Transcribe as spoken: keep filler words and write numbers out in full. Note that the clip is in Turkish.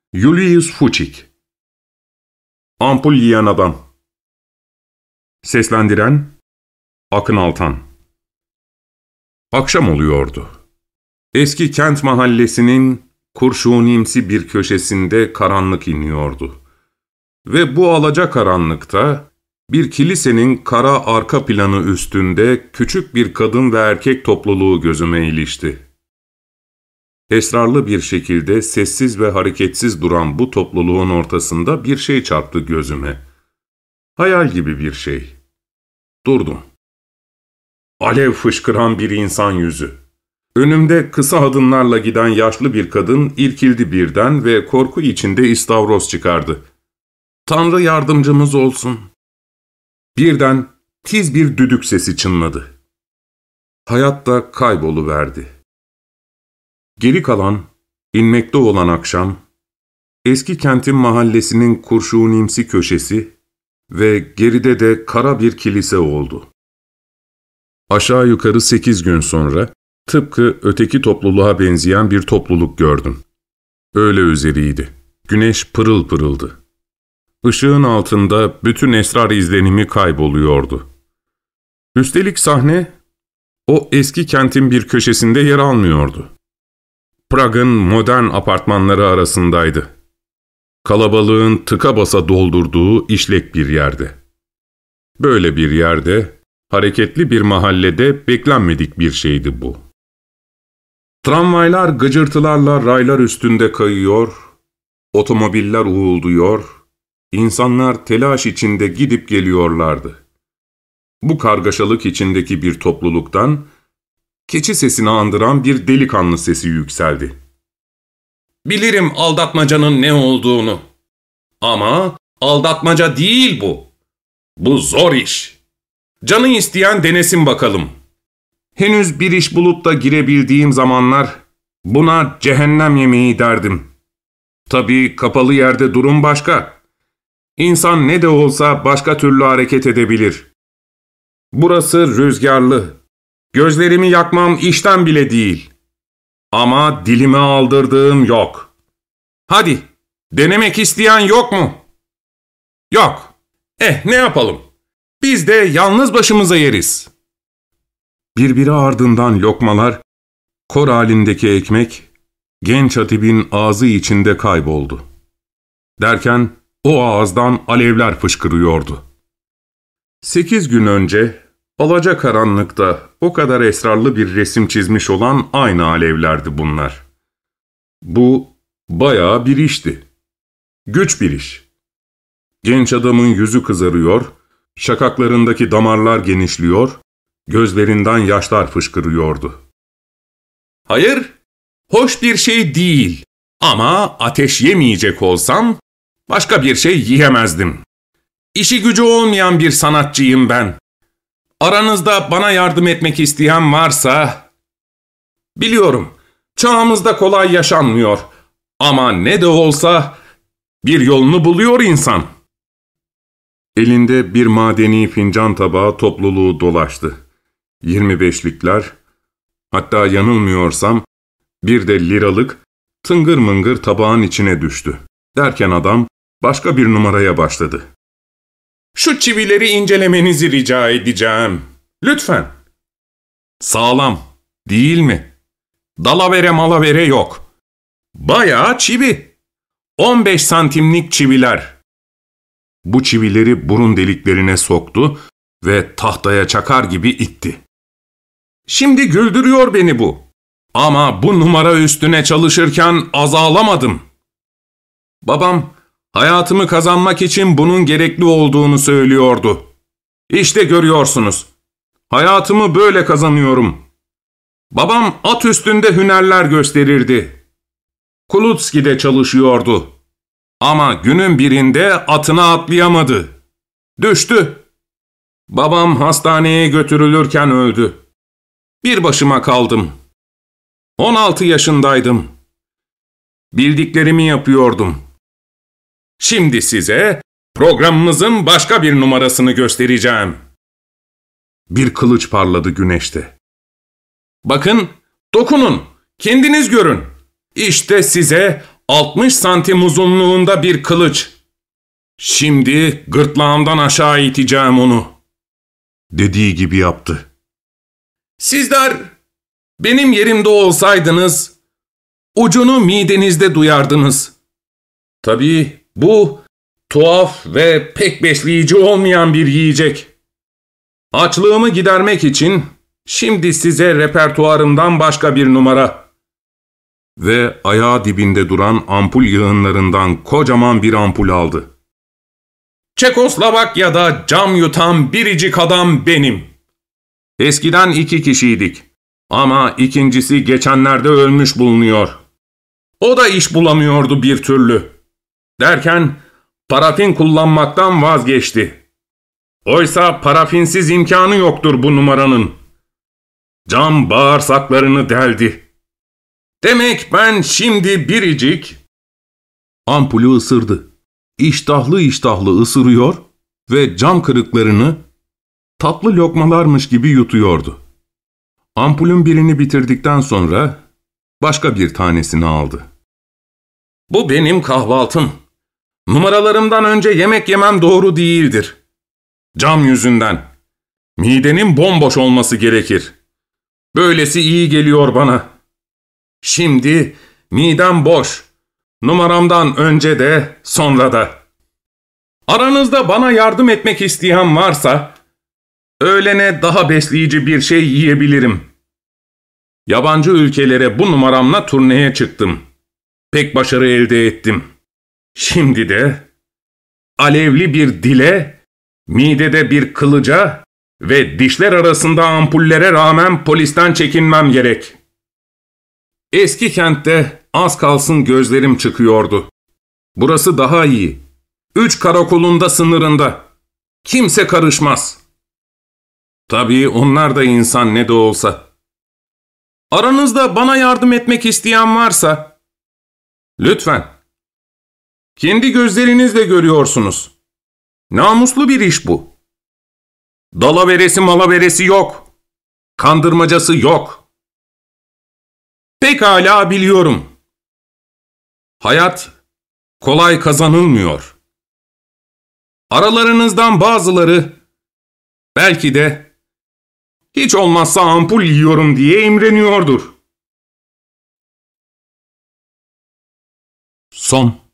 Julius Fučík. Ampul Yiyen Adam. Seslendiren Akın Altan. Akşam oluyordu. Eski kent mahallesinin kurşunimsi bir köşesinde karanlık iniyordu. Ve bu alacakaranlıkta bir kilisenin kara arka planı üstünde küçük bir kadın ve erkek topluluğu gözüme ilişti. Esrarlı bir şekilde sessiz ve hareketsiz duran bu topluluğun ortasında bir şey çarptı gözüme. Hayal gibi bir şey. Durdum. Alev fışkıran bir insan yüzü. Önümde kısa adımlarla giden yaşlı bir kadın irkildi birden ve korku içinde istavroz çıkardı. "Tanrı yardımcımız olsun." Birden tiz bir düdük sesi çınladı. Hayat da kayboluverdi. Geri kalan, inmekte olan akşam, eski kentin mahallesinin kurşunimsi köşesi ve geride de kara bir kilise oldu. Aşağı yukarı sekiz gün sonra, tıpkı öteki topluluğa benzeyen bir topluluk gördüm. Öğle üzeriydi. Güneş pırıl pırıldı. Işığın altında bütün esrar izlenimi kayboluyordu. Üstelik sahne, o eski kentin bir köşesinde yer almıyordu. Prag'ın modern apartmanları arasındaydı. Kalabalığın tıka basa doldurduğu işlek bir yerde. Böyle bir yerde, hareketli bir mahallede beklenmedik bir şeydi bu. Tramvaylar gıcırtılarla raylar üstünde kayıyor, otomobiller uğulduyor, insanlar telaş içinde gidip geliyorlardı. Bu kargaşalık içindeki bir topluluktan, keçi sesini andıran bir delikanlı sesi yükseldi. "Bilirim aldatmacanın ne olduğunu. Ama aldatmaca değil bu. Bu zor iş. Canı isteyen denesin bakalım. Henüz bir iş bulup da girebildiğim zamanlar buna cehennem yemeği derdim. Tabii kapalı yerde durum başka. İnsan ne de olsa başka türlü hareket edebilir. Burası rüzgarlı. Gözlerimi yakmam işten bile değil. Ama dilime aldırdığım yok. Hadi, denemek isteyen yok mu?" "Yok. Eh, ne yapalım? Biz de yalnız başımıza yeriz." Birbiri ardından lokmalar, kor halindeki ekmek, genç hatibin ağzı içinde kayboldu. Derken o ağızdan alevler fışkırıyordu. Sekiz gün önce, alacakaranlıkta o kadar esrarlı bir resim çizmiş olan aynı alevlerdi bunlar. Bu bayağı bir işti. Güç bir iş. Genç adamın yüzü kızarıyor, şakaklarındaki damarlar genişliyor, gözlerinden yaşlar fışkırıyordu. Hayır, hoş bir şey değil. Ama ateş yemeyecek olsam başka bir şey yiyemezdim. İşi gücü olmayan bir sanatçıyım ben. Aranızda bana yardım etmek isteyen varsa... Biliyorum, çağımızda kolay yaşanmıyor. Ama ne de olsa bir yolunu buluyor insan. Elinde bir madeni fincan tabağı topluluğu dolaştı. Yirmi beşlikler, hatta yanılmıyorsam bir de liralık tıngır mıngır tabağın içine düştü. Derken adam başka bir numaraya başladı. "Şu çivileri incelemenizi rica edeceğim. Lütfen." Sağlam, değil mi? Dalavere malavere yok. Bayağı çivi. on beş santimlik çiviler. Bu çivileri burun deliklerine soktu ve tahtaya çakar gibi itti. Şimdi güldürüyor beni bu. Ama bu numara üstüne çalışırken azalamadım. Babam, hayatımı kazanmak için bunun gerekli olduğunu söylüyordu. İşte görüyorsunuz. Hayatımı böyle kazanıyorum. Babam at üstünde hünerler gösterirdi. Kulutski'de çalışıyordu. Ama günün birinde atına atlayamadı. Düştü. Babam hastaneye götürülürken öldü. Bir başıma kaldım. on altı yaşındaydım. Bildiklerimi yapıyordum. Şimdi size programımızın başka bir numarasını göstereceğim. Bir kılıç parladı güneşte. Bakın, dokunun, kendiniz görün. İşte size altmış santim uzunluğunda bir kılıç. Şimdi gırtlağımdan aşağı iteceğim onu. Dediği gibi yaptı. Sizler benim yerimde olsaydınız, ucunu midenizde duyardınız. Tabii bu tuhaf ve pek besleyici olmayan bir yiyecek. Açlığımı gidermek için şimdi size repertuarımdan başka bir numara. Ve ayağı dibinde duran ampul yığınlarından kocaman bir ampul aldı. Çekoslovakya'da cam yutan biricik adam benim. Eskiden iki kişiydik. Ama ikincisi geçenlerde ölmüş bulunuyor. O da iş bulamıyordu bir türlü. Derken parafin kullanmaktan vazgeçti. Oysa parafinsiz imkanı yoktur bu numaranın. Cam bağırsaklarını deldi. Demek ben şimdi biricik... Ampulü ısırdı. İştahlı iştahlı ısırıyor ve cam kırıklarını tatlı lokmalarmış gibi yutuyordu. Ampulün birini bitirdikten sonra başka bir tanesini aldı. Bu benim kahvaltım. Numaralarımdan önce yemek yemem doğru değildir. Cam yüzünden. Midenin bomboş olması gerekir. Böylesi iyi geliyor bana. Şimdi midem boş. Numaramdan önce de sonra da. Aranızda bana yardım etmek isteyen varsa, öğlene daha besleyici bir şey yiyebilirim. Yabancı ülkelere bu numaramla turneye çıktım. Pek başarı elde ettim. Şimdi de alevli bir dile, midede bir kılıca ve dişler arasında ampullere rağmen polisten çekinmem gerek. Eski kentte az kalsın gözlerim çıkıyordu. Burası daha iyi. Üç karakolunda sınırında. Kimse karışmaz. Tabii onlar da insan ne de olsa. Aranızda bana yardım etmek isteyen varsa, lütfen. Kendi gözlerinizle görüyorsunuz. Namuslu bir iş bu. Dalaveresi malaveresi yok. Kandırmacası yok. Pekala biliyorum. Hayat kolay kazanılmıyor. Aralarınızdan bazıları belki de hiç olmazsa ampul yiyorum diye imreniyordur. Son